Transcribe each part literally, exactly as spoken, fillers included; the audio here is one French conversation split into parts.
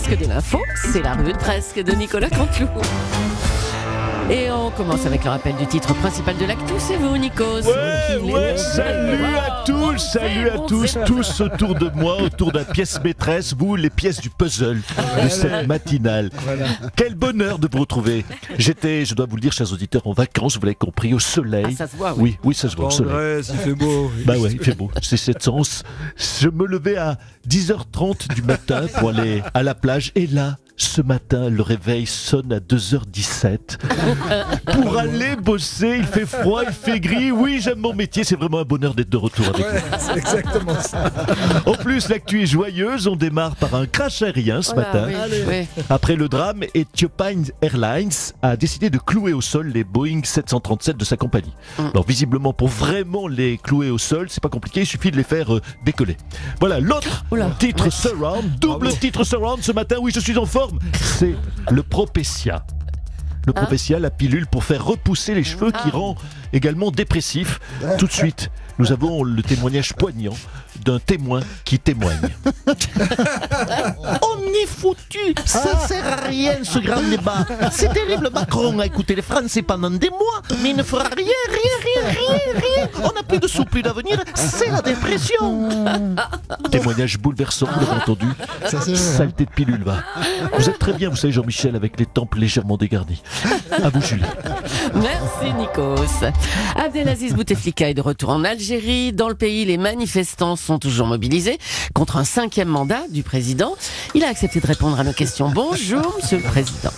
presque de l'info, c'est la revue de presse de Nicolas Canteloup. Et on commence avec le rappel du titre principal de l'actu, c'est vous Nikos. Ouais, ouais, salut à tous, salut à tous, tous autour de moi, autour de la pièce maîtresse, vous les pièces du puzzle de cette matinale. Voilà. Quel bonheur de vous retrouver. J'étais, je dois vous le dire, chers auditeurs, en vacances, vous l'avez compris, au soleil. Ah, ça se voit, oui. Oui, oui, ça se voit au soleil. Ouais, il fait beau. Bah ouais, il fait beau, c'est cette sens. Je me levais à dix heures trente du matin pour aller à la plage, et là, ce matin, le réveil sonne à deux heures dix-sept pour aller bosser. Il fait froid, il fait gris. Oui, j'aime mon métier. C'est vraiment un bonheur d'être de retour avec ouais, vous. C'est exactement ça. En plus, l'actu est joyeuse. On démarre par un crash aérien ce Voilà, matin. oui, oui. Après le drame, Ethiopian Airlines a décidé de clouer au sol les Boeing sept cent trente-sept de sa compagnie. Mm. Alors visiblement, pour vraiment les clouer au sol, c'est pas compliqué. Il suffit de les faire euh, décoller. Voilà, l'autre Oula. titre ouais. Surround, double Bravo. titre Surround ce matin. Oui, je suis en forme. C'est le Propecia. Le hein Propecia, la pilule pour faire repousser les cheveux ah. qui rend également dépressif. Tout de suite, nous avons le témoignage poignant d'un témoin qui témoigne. On est foutu, ça sert à rien ce grand débat. C'est terrible, Macron a écouté les Français pendant des mois, mais il ne fera rien, rien, rien, rien, rien. On n'a plus de sous, plus d'avenir, c'est la dépression. Témoignage bouleversant, vous l'avez entendu. Ça, c'est saleté de pilule, va. Vous êtes très bien, vous savez, Jean-Michel, avec les tempes légèrement dégarnis. À vous, Julie. Merci, Nikos. Abdelaziz Bouteflika est de retour en Algérie. Dans le pays, les manifestants sont toujours mobilisés contre un cinquième mandat du président. Il a accepté de répondre à nos questions. Bonjour, Monsieur le Président.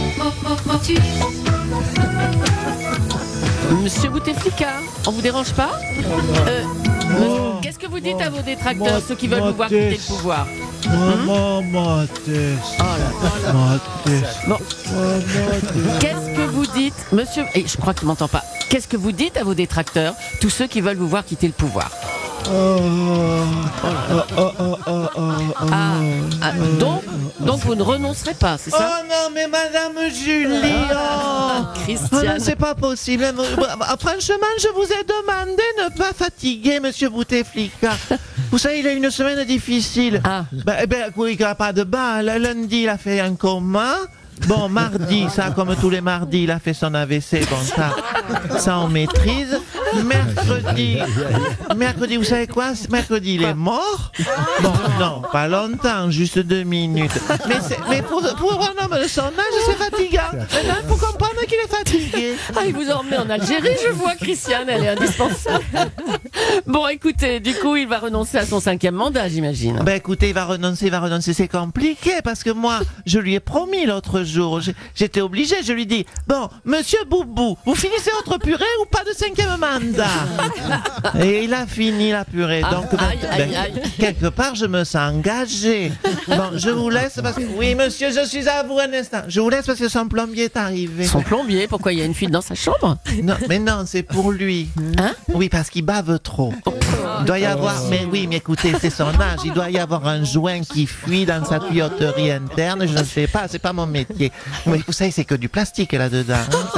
Monsieur Bouteflika, on vous dérange pas euh, oh, Qu'est-ce que vous dites oh, à vos détracteurs, oh, ceux qui veulent vous voir quitter le pouvoir? Maman, ma tête. Oh là là. Bon. Qu'est-ce que vous dites, monsieur? Et je crois qu'il m'entend pas. Qu'est-ce que vous dites à vos détracteurs, tous ceux qui veulent vous voir quitter le pouvoir? Oh, oh, oh, oh, oh, oh, ah, ah, donc, donc vous ne renoncerez pas, c'est ça? Oh non, mais Madame Julie, oh, Christiane, oh non, c'est pas possible. Franchement, je vous ai demandé de ne pas fatiguer Monsieur Bouteflika. Vous savez, il a une semaine difficile. Ah. Ben, ben, oui, il n'y a pas de bas. Le lundi, il a fait un coma. Bon, mardi, ça, comme tous les mardis, il a fait son A V C. Bon, ça, ça on maîtrise. Mercredi, mercredi, vous savez quoi? Mercredi, il est mort. Bon, non, pas longtemps, juste deux minutes. Mais, mais pour, pour un homme de son âge, c'est fatigant. Maintenant, il faut comprendre qu'il est fatigué. Ah, il vous a emmené en Algérie, je vois, Christiane, elle est indispensable. Bon, écoutez, du coup, il va renoncer à son cinquième mandat, j'imagine. Ben, écoutez, il va renoncer, il va renoncer. C'est compliqué parce que moi, je lui ai promis l'autre jour, j'étais obligé, je lui dis, bon, Monsieur Boubou, vous finissez votre purée ou pas de cinquième mandat? Et il a fini la purée. Donc, ah, ben, aïe, aïe, aïe. Ben, quelque part, je me sens engagé. Bon, je vous laisse parce que... Oui, monsieur, je suis à vous un instant. Je vous laisse parce que son plombier est arrivé. Son plombier? Pourquoi il y a une fuite dans sa chambre? Non, mais non, c'est pour lui. Hein? Oui, parce qu'il bave trop. Il doit y avoir... Mais oui, mais écoutez, c'est son âge. Il doit y avoir un joint qui fuit dans sa tuyauterie interne. Je ne sais pas, c'est pas mon métier. Mais vous savez, c'est que du plastique là-dedans.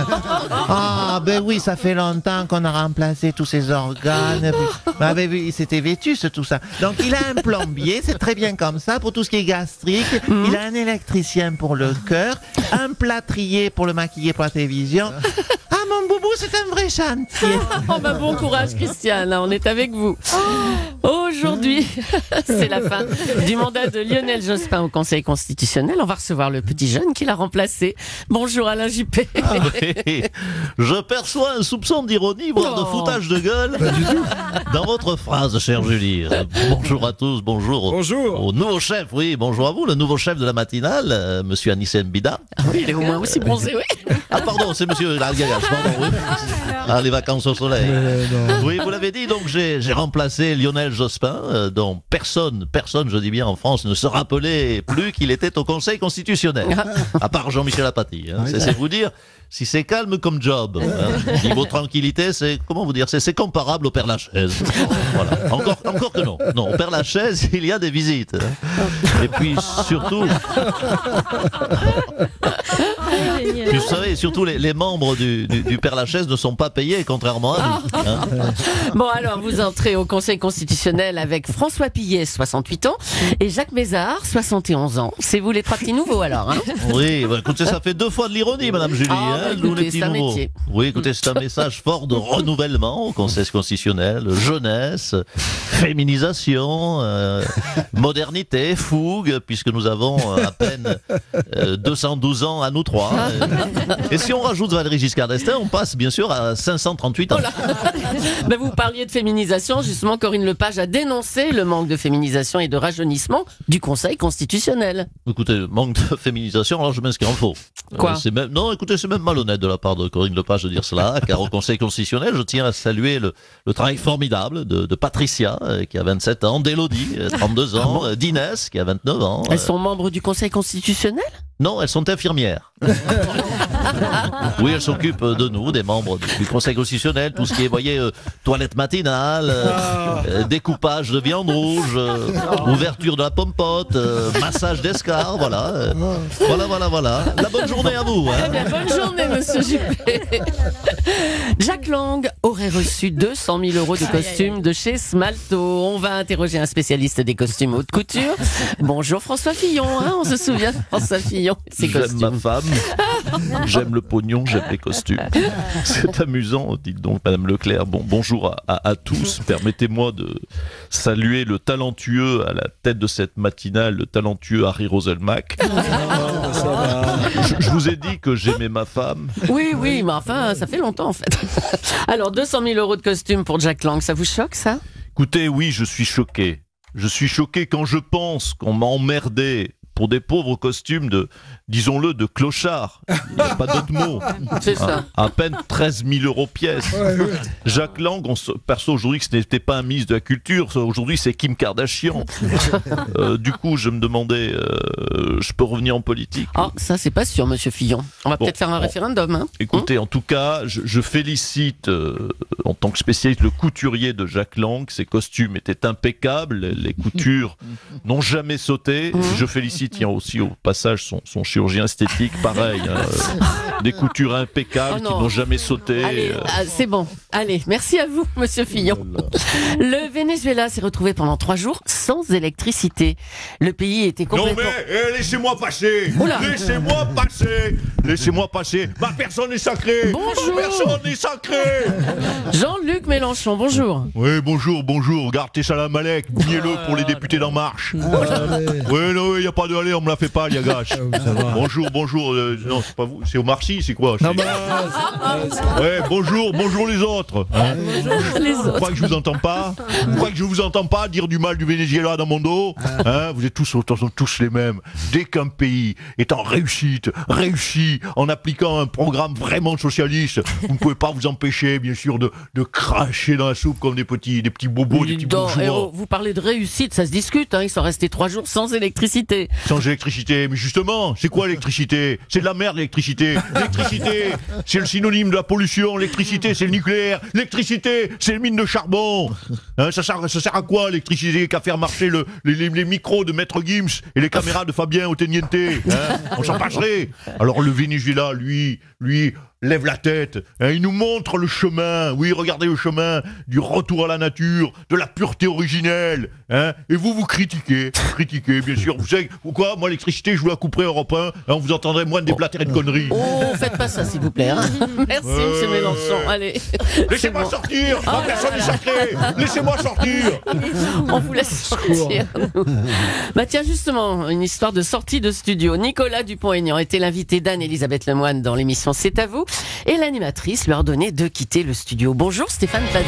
Ah, hein, ben oui, ça fait longtemps qu'on a remplacé tous ses organes. Ben, ben oui, c'était vétuste tout ça. Donc il a un plombier, c'est très bien comme ça, pour tout ce qui est gastrique. Mmh. Il a un électricien pour le cœur, un plâtrier pour le maquiller pour la télévision. Ah, mon boubou, c'est un vrai chantier. Oh, ben bon courage, Christiane, on est avec vous. Aujourd'hui, c'est la fin du mandat de Lionel Jospin au Conseil constitutionnel. On va recevoir le petit jeune qui l'a remplacé. Bonjour Alain Juppé. Ah oui. Je perçois un soupçon d'ironie, voire oh. de foutage de gueule dans votre phrase, chère Julie. Bonjour à tous, bonjour, bonjour. Au, au nouveau chef, oui, bonjour à vous, le nouveau chef de la matinale, euh, monsieur Anissé Mbida. Ah oui, il est au moins aussi bronzé, oui. Ah pardon, c'est monsieur Largagas, pardon, oui. Ah, les vacances au soleil. Oui, vous l'avez dit, donc j'ai, j'ai remplacé Lionel Jospin, euh, dont personne, personne, je dis bien en France, ne se rappelait plus qu'il était au Conseil constitutionnel. À part Jean-Michel Apathy. Hein. C'est, c'est vous dire si c'est calme comme job. Hein. Niveau tranquillité, c'est, comment vous dire, c'est, c'est comparable au Père Lachaise. Voilà. Encore, encore que non. Non, au Père Lachaise, il y a des visites. Hein. Et puis surtout... Oui, Puis vous savez, surtout les, les membres du, du, du Père Lachaise ne sont pas payés, contrairement à nous. Hein. Bon, alors, vous entrez au Conseil constitutionnel avec François Pillet, soixante-huit ans, et Jacques Mézard, soixante et onze ans. C'est vous les trois petits nouveaux, alors, hein? Oui, bah, écoutez, ça fait deux fois de l'ironie, Madame Julie. Ah, hein, bah, nous, écoutez, les petits c'est un nouveaux. métier. Oui, écoutez, c'est un message fort de renouvellement au Conseil constitutionnel, jeunesse, féminisation, euh, modernité, fougue, puisque nous avons euh, à peine euh, deux cent douze ans à nous trois. Euh, et si on rajoute Valéry Giscard d'Estaing, on passe bien sûr à cinq cent trente-huit ans. Oh là. Ben, vous parliez de féminisation, justement, Corinne Lepage a dénoncé le manque de féminisation et de rajeunissement du Conseil constitutionnel. Écoutez, manque de féminisation, alors je m'inscris en faux. Quoi euh, c'est même, Non, écoutez, c'est même malhonnête de la part de Corinne Lepage de dire cela, car au Conseil constitutionnel, je tiens à saluer le, le travail formidable de, de Patricia, euh, qui a vingt-sept ans, d'Élodie, euh, trente-deux ans, euh, d'Inès, qui a vingt-neuf ans. Elles euh, sont membres du Conseil constitutionnel? Non, elles sont infirmières. Oui, elles s'occupent de nous, des membres du, du Conseil constitutionnel, tout ce qui est, vous voyez, euh, toilette matinale, euh, euh, découpage de viande rouge, euh, ouverture de la pompote, euh, massage d'escar, voilà. euh, voilà, voilà, voilà. La bonne journée à vous. Hein. Eh bien, bonne journée, monsieur Juppé. Jack Lang aurait reçu deux cent mille euros de costume de chez Smalto. On va interroger un spécialiste des costumes haute couture. Bonjour François Fillon, hein, on se souvient de François Fillon. J'aime ma femme, j'aime le pognon, j'aime les costumes. C'est amusant, dites donc Madame Leclerc. Bon, bonjour à, à, à tous. Permettez-moi de saluer le talentueux à la tête de cette matinale, le talentueux Harry Roselmack. Je, je vous ai dit que j'aimais ma femme. Oui, oui, mais enfin, ça fait longtemps en fait. Alors, deux cent mille euros de costume pour Jack Lang, ça vous choque ça? Écoutez, oui, je suis choqué. Je suis choqué quand je pense qu'on m'a emmerdé pour des pauvres costumes de, disons-le, de clochards. Il n'y a pas d'autre mot. C'est ça. À, à peine treize mille euros pièce. Ouais, ouais. Jacques Lang, on se perçoit aujourd'hui que ce n'était pas un ministre de la Culture. Aujourd'hui, c'est Kim Kardashian. euh, du coup, je me demandais, euh, je peux revenir en politique? Ah, ça, c'est pas sûr, monsieur Fillon. On va bon, peut-être faire un bon. référendum. Hein. Écoutez, hum en tout cas, je, je félicite, euh, en tant que spécialiste, le couturier de Jacques Lang. Ses costumes étaient impeccables. Les coutures n'ont jamais sauté. Hum je félicite il y a aussi au passage son, son chirurgien esthétique, pareil, hein, euh, des coutures impeccables oh qui n'ont jamais sauté. Allez, euh... ah, c'est bon. Allez, merci à vous, monsieur Fillon. Oh le Venezuela s'est retrouvé pendant trois jours sans électricité. Le pays était complètement... Non mais, eh, laissez-moi passer. Laissez-moi passer. Laissez-moi passer. Ma personne est sacrée. Bonjour. Ma personne est sacrée. Jean-Luc Mélenchon, bonjour. Oui, bonjour, bonjour. Gardez Salam Alek, bougnez-le pour les députés d'En Marche. Oui, non, il n'y a pas de aller, on me la fait pas, Liagache. Bonjour, bonjour. Euh, non, c'est pas vous, c'est Omar Sy, c'est quoi? Non, bah, ouais, bonjour, bonjour les autres. Hein bonjour les autres. Vous croyez que je vous entends pas? Vous croyez que je vous entends pas dire du mal du Venezuela dans mon dos? Hein, vous êtes tous, tous les mêmes. Dès qu'un pays est en réussite, réussi, en appliquant un programme vraiment socialiste, vous ne pouvez pas vous empêcher, bien sûr, de, de cracher dans la soupe comme des petits, des petits bobos, des petits bourgeois. Eh oh, vous parlez de réussite, ça se discute. Hein, ils sont restés trois jours sans électricité. Sans électricité, mais justement, c'est quoi l'électricité? C'est de la merde l'électricité. L'électricité, c'est le synonyme de la pollution. L'électricité, c'est le nucléaire. L'électricité, c'est les mines de charbon. Hein, ça, sert, ça sert à quoi l'électricité? Qu'à faire marcher le, les, les, les micros de Maître Gims et les caméras de Fabien Oteniente. Hein, on s'en passerait. Alors le Venezuela, lui, lui... lève la tête, hein, il nous montre le chemin, oui, regardez le chemin du retour à la nature, de la pureté originelle, hein, et vous, vous critiquez, vous critiquez, bien sûr, vous savez, pourquoi, moi, l'électricité, je vous la couperai Europe un, hein, on vous entendrait moins déblatérer de conneries. Oh, faites pas ça, s'il vous plaît, hein. Merci, euh... monsieur Mélenchon, allez. Laissez-moi bon. sortir, oh ma personne est sacrée, laissez-moi sortir. On vous laisse sortir, nous. Bah tiens, justement, une histoire de sortie de studio. Nicolas Dupont-Aignan était l'invité d'Anne-Elisabeth Lemoine dans l'émission C'est à vous. Et l'animatrice lui a ordonné de quitter le studio. Bonjour Stéphane Plaza.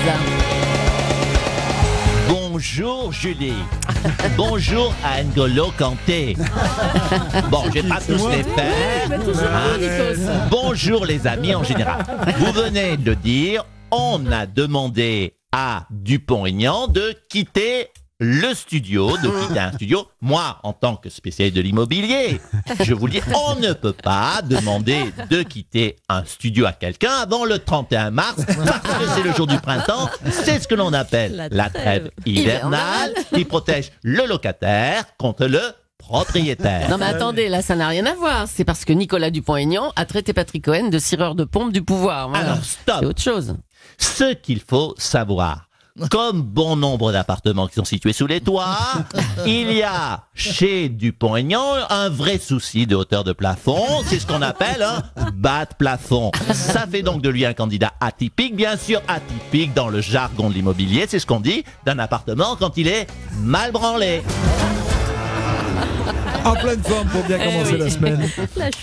Bonjour Julie. Bonjour à N'Golo Kanté. Bon, je vais pas tous les faire. Ouais, hein. Bonjour les amis en général. Vous venez de le dire, on a demandé à Dupont-Aignan de quitter le studio, de quitter un studio. Moi, en tant que spécialiste de l'immobilier, je vous le dis, on ne peut pas demander de quitter un studio à quelqu'un avant le trente et un mars, parce que c'est le jour du printemps. C'est ce que l'on appelle la trêve, la trêve hivernale, qui protège le locataire contre le propriétaire. Non mais attendez, là ça n'a rien à voir. C'est parce que Nicolas Dupont-Aignan a traité Patrick Cohen de cireur de pompe du pouvoir. Voilà. Alors, stop. C'est autre chose. Ce qu'il faut savoir, comme bon nombre d'appartements qui sont situés sous les toits, il y a chez Dupont-Aignan un vrai souci de hauteur de plafond. C'est ce qu'on appelle un bas de plafond. Ça fait donc de lui un candidat atypique, bien sûr atypique dans le jargon de l'immobilier. C'est ce qu'on dit d'un appartement quand il est mal branlé. En pleine forme pour bien Eh commencer oui. la semaine.